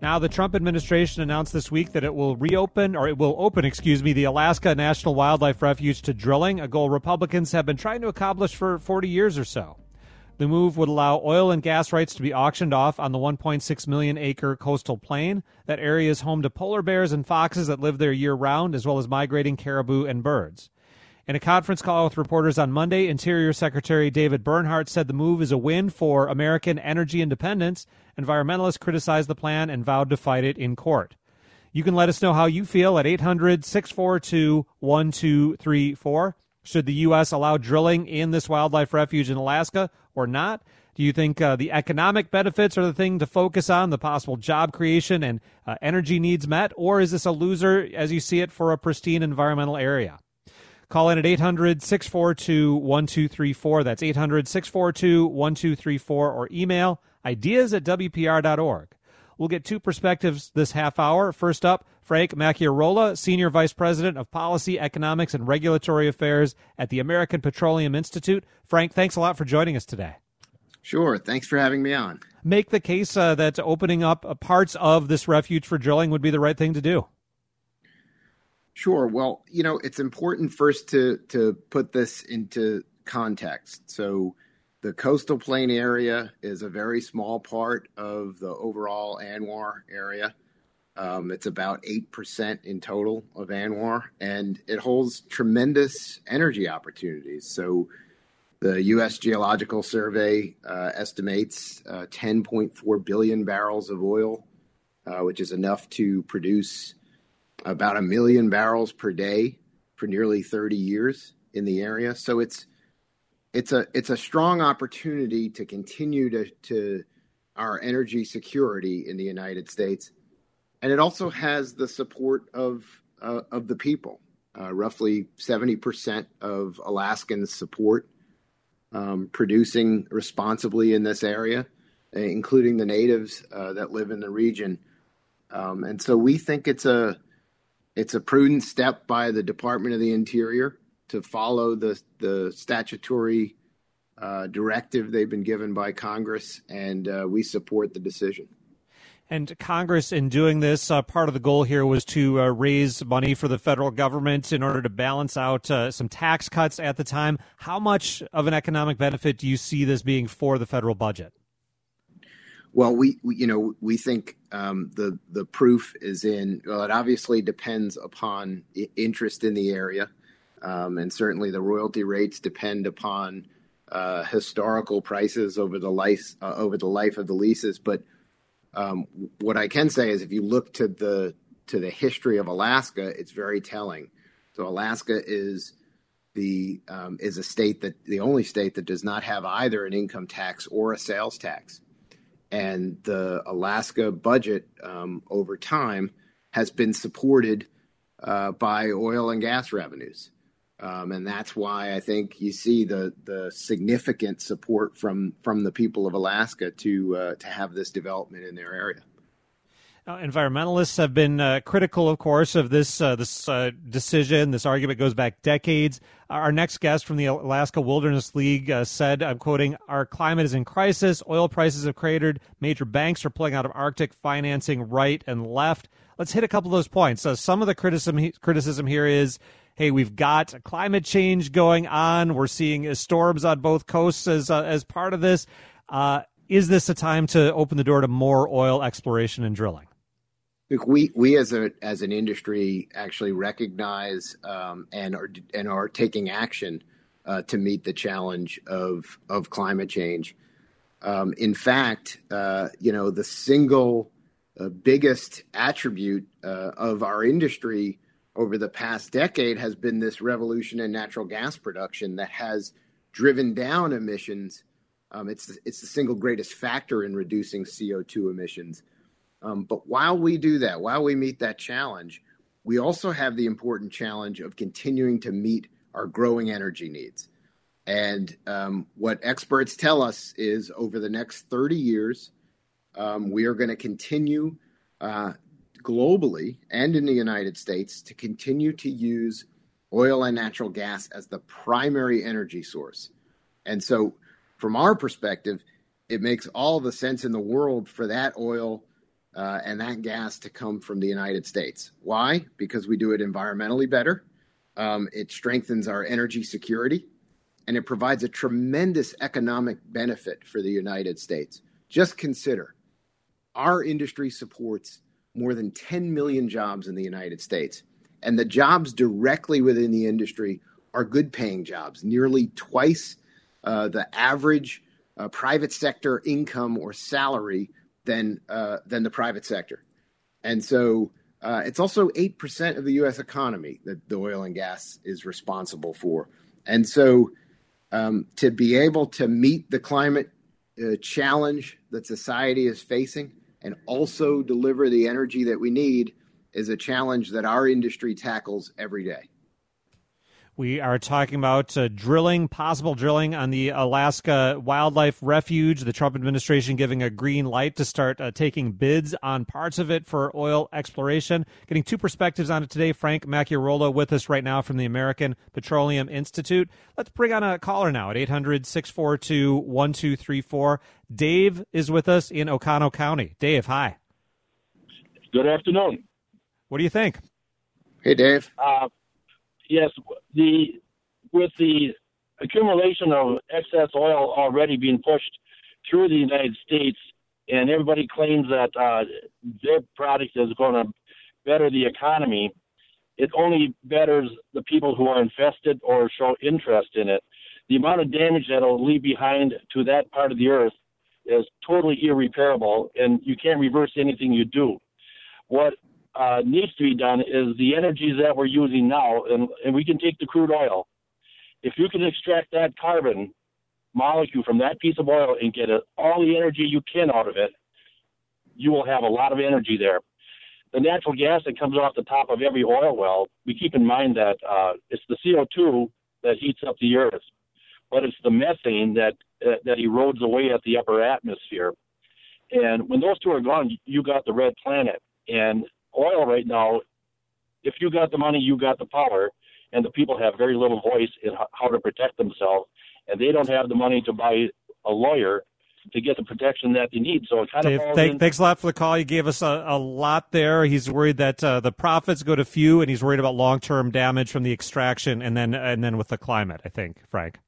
Now, the Trump administration announced this week that it will open the Alaska National Wildlife Refuge to drilling, a goal Republicans have been trying to accomplish for 40 years or so. The move would allow oil and gas rights to be auctioned off on the 1.6 million acre coastal plain. That area is home to polar bears and foxes that live there year-round, as well as migrating caribou and birds. In a conference call with reporters on Monday, Interior Secretary David Bernhardt said the move is a win for American energy independence. Environmentalists criticized the plan and vowed to fight it in court. You can let us know how you feel at 800-642-1234. Should the U.S. allow drilling in this wildlife refuge in Alaska or not? Do you think the economic benefits are the thing to focus on, the possible job creation and energy needs met? Or is this a loser, as you see it, for a pristine environmental area? Call in at 800-642-1234. That's 800-642-1234, or email ideas@wpr.org. We'll get two perspectives this half hour. First up, Frank Macchiarola, Senior Vice President of Policy, Economics, and Regulatory Affairs at the American Petroleum Institute. Frank, thanks a lot for joining us today. Sure. Thanks for having me on. Make the case that opening up parts of this refuge for drilling would be the right thing to do. Sure. Well, it's important first to put this into context. So the coastal plain area is a very small part of the overall ANWR area. It's about 8% in total of ANWR, and it holds tremendous energy opportunities. So the U.S. Geological Survey estimates 10.4 billion barrels of oil, which is enough to produce about 1 million barrels per day for nearly 30 years in the area. So it's a strong opportunity to continue to our energy security in the United States. And it also has the support of the people. Roughly 70% of Alaskans support producing responsibly in this area, including the natives that live in the region. And so we think it's a prudent step by the Department of the Interior to follow the statutory directive they've been given by Congress, and we support the decision. And Congress, in doing this, part of the goal here was to raise money for the federal government in order to balance out some tax cuts at the time. How much of an economic benefit do you see this being for the federal budget? Well, we think the proof is in. Well, it obviously depends upon interest in the area, and certainly the royalty rates depend upon historical prices over the life of the leases. But what I can say is, if you look to the history of Alaska, it's very telling. So Alaska is a state the only state that does not have either an income tax or a sales tax. And the Alaska budget over time has been supported by oil and gas revenues. And that's why I think you see the significant support from the people of Alaska to have this development in their area. Environmentalists have been critical, of course, of this decision. This argument goes back decades. Our next guest from the Alaska Wilderness League said, I'm quoting, "Our climate is in crisis. Oil prices have cratered. Major banks are pulling out of Arctic financing right and left." Let's hit a couple of those points. Some of the criticism here is, hey, we've got climate change going on. We're seeing storms on both coasts as part of this. Is this a time to open the door to more oil exploration and drilling? Look, we as an industry actually recognize and are taking action to meet the challenge of climate change. In fact, the single biggest attribute of our industry over the past decade has been this revolution in natural gas production that has driven down emissions. It's the single greatest factor in reducing CO2 emissions. But while we do that, while we meet that challenge, we also have the important challenge of continuing to meet our growing energy needs. And what experts tell us is over the next 30 years, we are going to continue globally and in the United States to continue to use oil and natural gas as the primary energy source. And so from our perspective, it makes all the sense in the world for that oil and that gas to come from the United States. Why? Because we do it environmentally better. It strengthens our energy security, and it provides a tremendous economic benefit for the United States. Just consider, our industry supports more than 10 million jobs in the United States, and the jobs directly within the industry are good-paying jobs, nearly twice the average private sector income or salary than the private sector. And so it's also 8% of the U.S. economy that the oil and gas is responsible for. And so to be able to meet the climate challenge that society is facing and also deliver the energy that we need is a challenge that our industry tackles every day. We are talking about drilling, possible drilling on the Alaska Wildlife Refuge. The Trump administration giving a green light to start taking bids on parts of it for oil exploration. Getting two perspectives on it today. Frank Macchiarolo with us right now from the American Petroleum Institute. Let's bring on a caller now at 800-642-1234. Dave is with us in Oconto County. Dave, hi. Good afternoon. What do you think? Hey, Dave. Yes, with the accumulation of excess oil already being pushed through the United States, and everybody claims that their product is going to better the economy, it only betters the people who are infested or show interest in it. The amount of damage that it'll leave behind to that part of the earth is totally irreparable, and you can't reverse anything you do. What needs to be done is the energies that we're using now, and we can take the crude oil. If you can extract that carbon molecule from that piece of oil and get all the energy you can out of it, you will have a lot of energy there. The natural gas that comes off the top of every oil well, we keep in mind that it's the CO2 that heats up the earth, but it's the methane that erodes away at the upper atmosphere. And when those two are gone, you got the red planet. And oil right now, if you got the money, you got the power, and the people have very little voice in how to protect themselves, and they don't have the money to buy a lawyer to get the protection that they need. So it kind Dave, of thanks a lot for the call. You gave us a lot there. He's worried that the profits go to few, and he's worried about long-term damage from the extraction, and then with the climate, I think, Frank.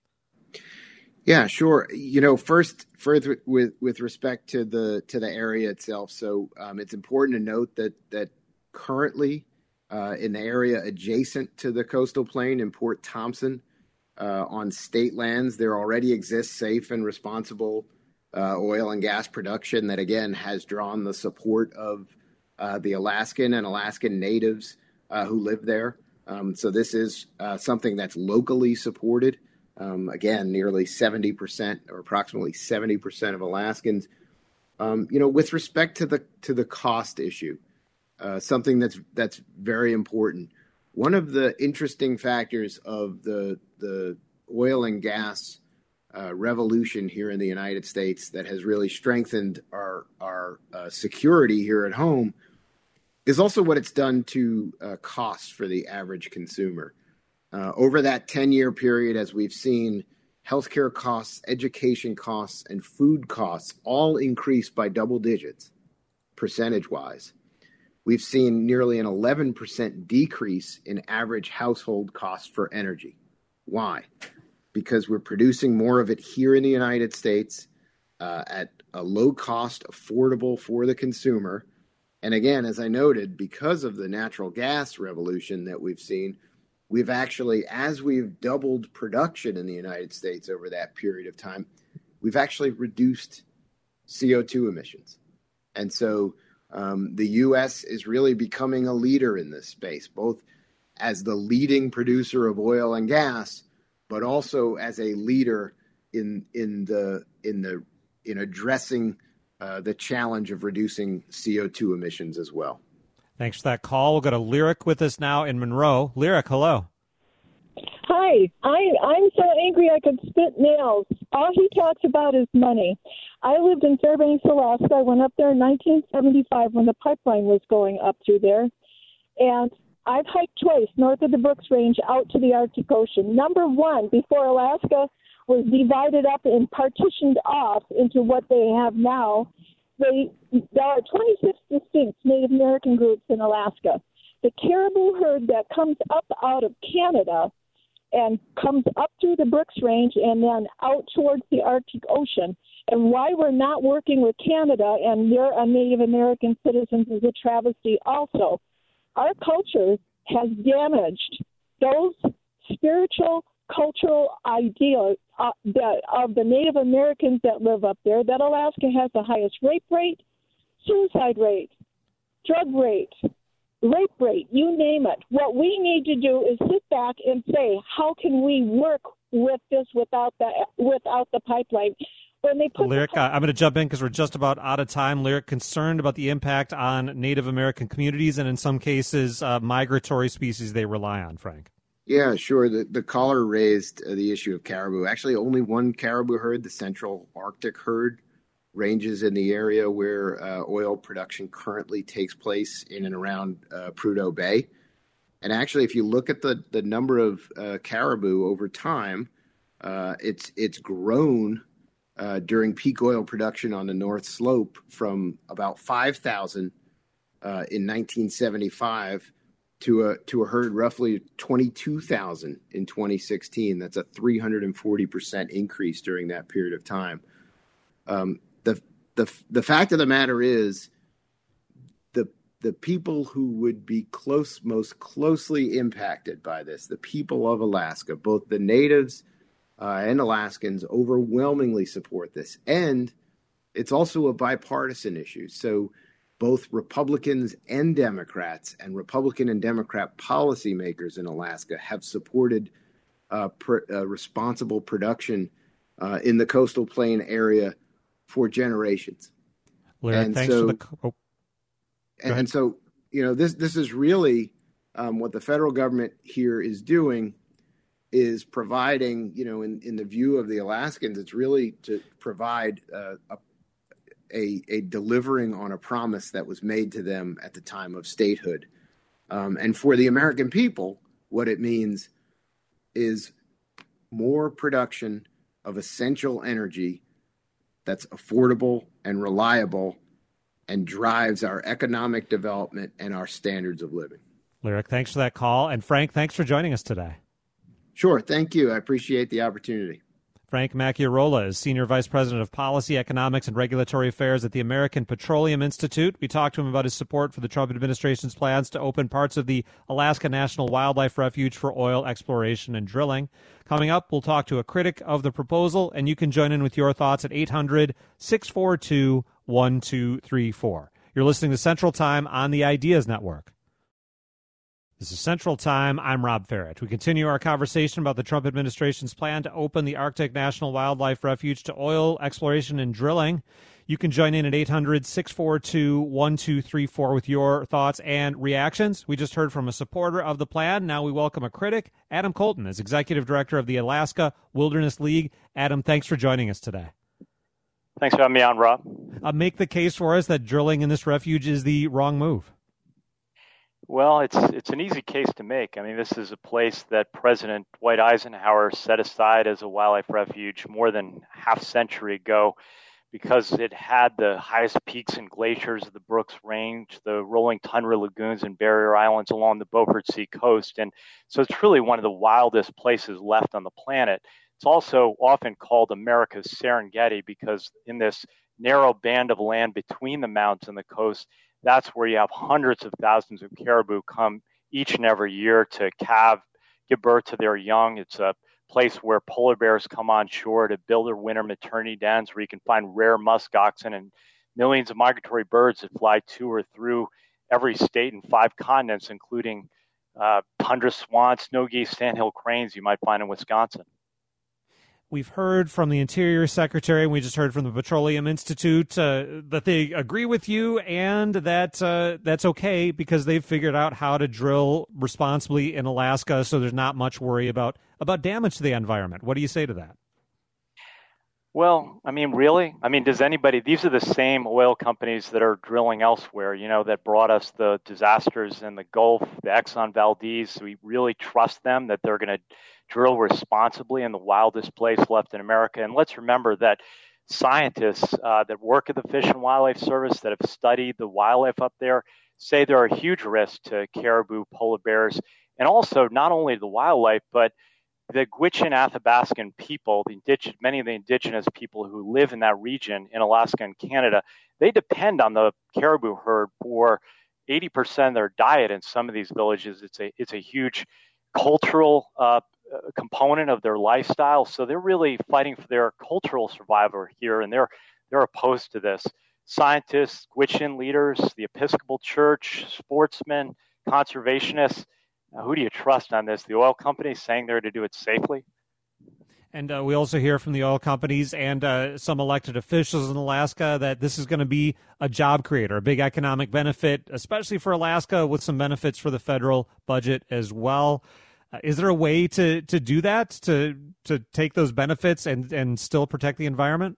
Yeah, sure. First with respect to the area itself. So it's important to note that currently in the area adjacent to the coastal plain in Port Thompson, on state lands, there already exists safe and responsible oil and gas production that again has drawn the support of the Alaskan and Alaskan natives who live there. So this is something that's locally supported. Again, nearly 70% or approximately 70% of Alaskans. With respect to the cost issue, something that's very important. One of the interesting factors of the oil and gas revolution here in the United States that has really strengthened our security here at home is also what it's done to costs for the average consumer. Over that 10-year period, as we've seen, healthcare costs, education costs, and food costs all increase by double digits, percentage-wise. We've seen nearly an 11% decrease in average household costs for energy. Why? Because we're producing more of it here in the United States at a low cost, affordable for the consumer. And again, as I noted, because of the natural gas revolution that we've seen, we've actually, as we've doubled production in the United States over that period of time, we've actually reduced CO2 emissions. And so the U.S. is really becoming a leader in this space, both as the leading producer of oil and gas, but also as a leader in addressing the challenge of reducing CO2 emissions as well. Thanks for that call. We'll go to Lyric with us now in Monroe. Lyric, hello. Hi. I'm so angry I could spit nails. All he talks about is money. I lived in Fairbanks, Alaska. I went up there in 1975 when the pipeline was going up through there. And I've hiked twice north of the Brooks Range out to the Arctic Ocean. Number one, before Alaska was divided up and partitioned off into what they have now, There are 26 distinct Native American groups in Alaska. The caribou herd that comes up out of Canada and comes up through the Brooks Range and then out towards the Arctic Ocean. And why we're not working with Canada and they're Native American citizens is a travesty also. Our culture has damaged those spiritual, cultural ideas of the Native Americans that live up there, that Alaska has the highest rape rate, suicide rate, drug rate, you name it. What we need to do is sit back and say, how can we work with this without the pipeline? When they put Lyric, I'm going to jump in because we're just about out of time. Lyric, concerned about the impact on Native American communities and in some cases migratory species they rely on, Frank. Yeah, sure. The caller raised the issue of caribou. Actually, only one caribou herd, the Central Arctic herd, ranges in the area where oil production currently takes place in and around Prudhoe Bay. And actually, if you look at the number of caribou over time, it's grown during peak oil production on the North Slope from about 5,000 in 1975 to a herd roughly 22,000 in 2016. That's a 340% increase during that period of time. The fact of the matter is, the people who would be most closely impacted by this, the people of Alaska, both the natives and Alaskans, overwhelmingly support this. And it's also a bipartisan issue. So both Republicans and Democrats and Republican and Democrat policymakers in Alaska have supported responsible production in the coastal plain area for generations. Lyric, and thanks so, for the... and so, this is really what the federal government here is doing, is providing, in the view of the Alaskans, it's really to provide a delivering on a promise that was made to them at the time of statehood. And for the American people, what it means is more production of essential energy that's affordable and reliable and drives our economic development and our standards of living. Lyric, thanks for that call. And Frank, thanks for joining us today. Sure. Thank you. I appreciate the opportunity. Frank Macchiarola is Senior Vice President of Policy, Economics, and Regulatory Affairs at the American Petroleum Institute. We talked to him about his support for the Trump administration's plans to open parts of the Alaska National Wildlife Refuge for oil exploration and drilling. Coming up, we'll talk to a critic of the proposal, and you can join in with your thoughts at 800-642-1234. You're listening to Central Time on the Ideas Network. This is Central Time. I'm Rob Farrett. We continue our conversation about the Trump administration's plan to open the Arctic National Wildlife Refuge to oil exploration and drilling. You can join in at 800-642-1234 with your thoughts and reactions. We just heard from a supporter of the plan. Now we welcome a critic. Adam Colton is Executive Director of the Alaska Wilderness League. Adam, thanks for joining us today. Thanks for having me on, Rob. Make the case for us that drilling in this refuge is the wrong move. Well, it's an easy case to make. I mean, this is a place that President Dwight Eisenhower set aside as a wildlife refuge more than half a century ago because it had the highest peaks and glaciers of the Brooks Range, the rolling tundra lagoons and barrier islands along the Beaufort Sea coast. And so it's really one of the wildest places left on the planet. It's also often called America's Serengeti because in this narrow band of land between the mountains and the coast, that's where you have hundreds of thousands of caribou come each and every year to give birth to their young. It's a place where polar bears come on shore to build their winter maternity dens, where you can find rare musk oxen and millions of migratory birds that fly to or through every state and 5 continents, including tundra swans, snow geese, sandhill cranes you might find in Wisconsin. We've heard from the Interior Secretary, and we just heard from the Petroleum Institute that they agree with you and that that's okay because they've figured out how to drill responsibly in Alaska, so there's not much worry about damage to the environment. What do you say to that? Well, I mean, really? I mean, these are the same oil companies that are drilling elsewhere, that brought us the disasters in the Gulf, the Exxon Valdez. We really trust them that they're going to drill responsibly in the wildest place left in America. And let's remember that scientists that work at the Fish and Wildlife Service that have studied the wildlife up there say there are huge risks to caribou, polar bears, and also not only the wildlife, but the Gwich'in Athabascan people, many of the indigenous people who live in that region in Alaska and Canada, they depend on the caribou herd for 80% of their diet in some of these villages. It's a huge cultural component of their lifestyle. So they're really fighting for their cultural survival here, and they're opposed to this. Scientists, Gwich'in leaders, the Episcopal Church, sportsmen, conservationists. Who do you trust on this? The oil companies saying they're to do it safely? And we also hear from the oil companies and some elected officials in Alaska that this is going to be a job creator, a big economic benefit, especially for Alaska, with some benefits for the federal budget as well. Is there a way to do that, to take those benefits and still protect the environment?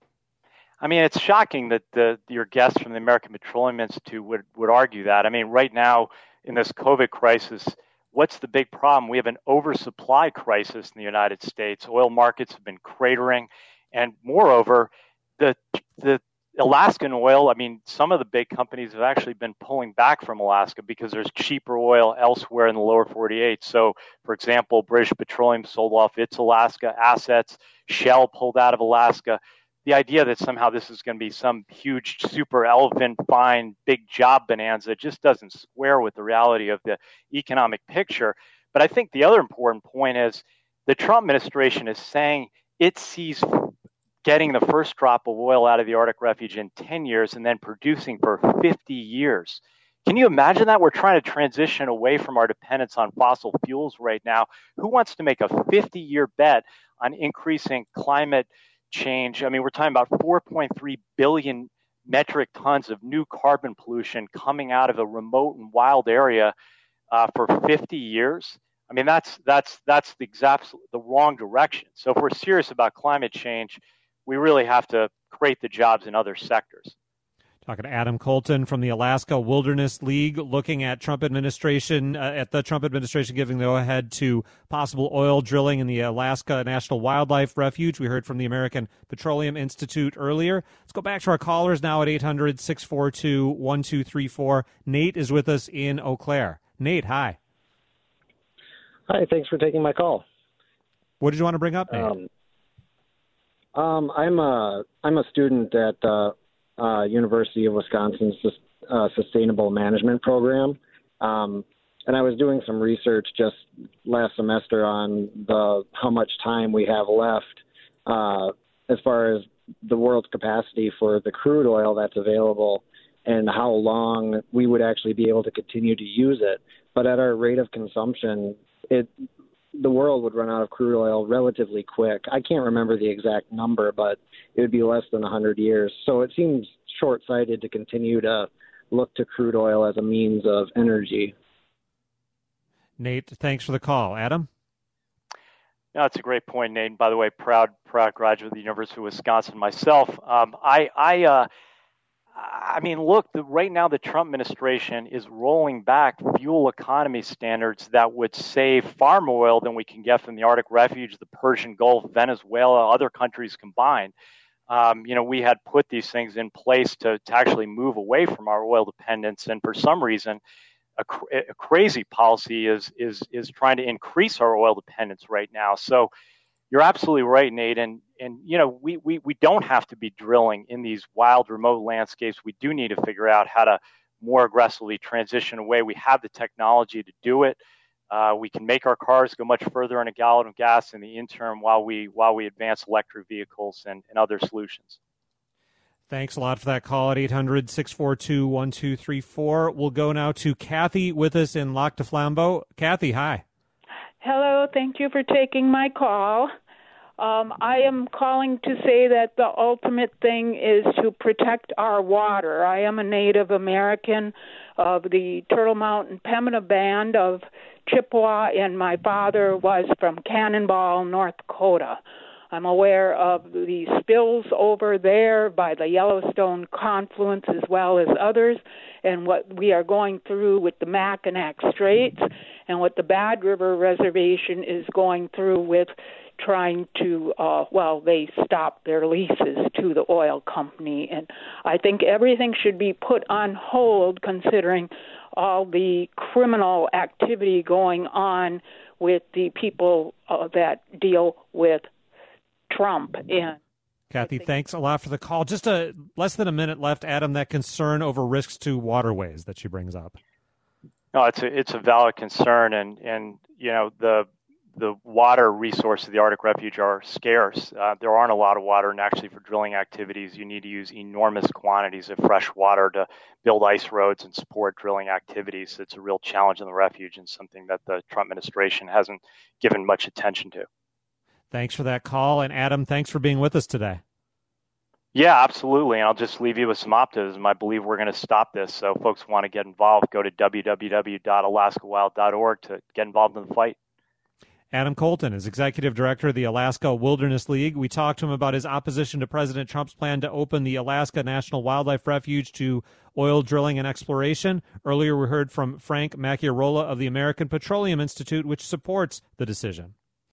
I mean, it's shocking that your guest from the American Petroleum Institute would argue that. I mean, right now in this COVID crisis, what's the big problem? We have an oversupply crisis in the United States. Oil markets have been cratering. And moreover, the Alaskan oil, I mean, some of the big companies have actually been pulling back from Alaska because there's cheaper oil elsewhere in the lower 48. So, for example, British Petroleum sold off its Alaska assets. Shell pulled out of Alaska. The idea that somehow this is going to be some huge super elephant fine big job bonanza just doesn't square with the reality of the economic picture. But I think the other important point is the Trump administration is saying it sees getting the first drop of oil out of the Arctic refuge in 10 years and then producing for 50 years. Can you imagine that? We're trying to transition away from our dependence on fossil fuels right now. Who wants to make a 50-year bet on increasing climate change? I mean, we're talking about 4.3 billion metric tons of new carbon pollution coming out of a remote and wild area for 50 years. I mean, that's the wrong direction. So if we're serious about climate change, we really have to create the jobs in other sectors. Talking to Adam Colton from the Alaska Wilderness League, looking at the Trump administration giving the go-ahead to possible oil drilling in the Alaska National Wildlife Refuge. We heard from the American Petroleum Institute earlier. Let's go back to our callers now at 800-642-1234. Nate is with us in Eau Claire. Nate, hi. Hi, thanks for taking my call. What did you want to bring up, Nate? I'm a student at University of Wisconsin's Sustainable Management Program, and I was doing some research just last semester on how much time we have left as far as the world's capacity for the crude oil that's available and how long we would actually be able to continue to use it. But at our rate of consumption, the world would run out of crude oil relatively quick. I can't remember the exact number, but it would be less than 100 years. So it seems short-sighted to continue to look to crude oil as a means of energy. Nate, thanks for the call. Adam? No, that's a great point, Nate. And by the way, proud graduate of the University of Wisconsin myself. I mean, look, right now the Trump administration is rolling back fuel economy standards that would save far more oil than we can get from the Arctic refuge, the Persian Gulf, Venezuela, other countries combined. We had put these things in place to actually move away from our oil dependence, and for some reason, a crazy policy is trying to increase our oil dependence right now. So you're absolutely right, Nate. And we don't have to be drilling in these wild, remote landscapes. We do need to figure out how to more aggressively transition away. We have the technology to do it. We can make our cars go much further on a gallon of gas in the interim while we advance electric vehicles and other solutions. Thanks a lot for that call at 800-642-1234. We'll go now to Kathy with us in Lac du Flambeau. Kathy, hi. Hello, thank you for taking my call. I am calling to say that the ultimate thing is to protect our water. I am a Native American of the Turtle Mountain Pemina Band of Chippewa, and my father was from Cannonball, North Dakota. I'm aware of the spills over there by the Yellowstone confluence as well as others, and what we are going through with the Mackinac Straits. and what the Bad River Reservation is going through with trying to, they stopped their leases to the oil company. And I think everything should be put on hold considering all the criminal activity going on with the people that deal with Trump. And Kathy, thanks a lot for the call. Just less than a minute left, Adam, that concern over risks to waterways that she brings up. No, it's a valid concern, and you know, the water resources of the Arctic Refuge are scarce. There aren't a lot of water, and actually for drilling activities, you need to use enormous quantities of fresh water to build ice roads and support drilling activities. It's a real challenge in the refuge and something that the Trump administration hasn't given much attention to. Thanks for that call. And Adam, thanks for being with us today. Yeah, absolutely. And I'll just leave you with some optimism. I believe we're going to stop this. So if folks want to get involved, go to www.alaskawild.org to get involved in the fight. Adam Colton is executive director of the Alaska Wilderness League. We talked to him about his opposition to President Trump's plan to open the Alaska National Wildlife Refuge to oil drilling and exploration. Earlier, we heard from Frank Macchiarola of the American Petroleum Institute, which supports the decision.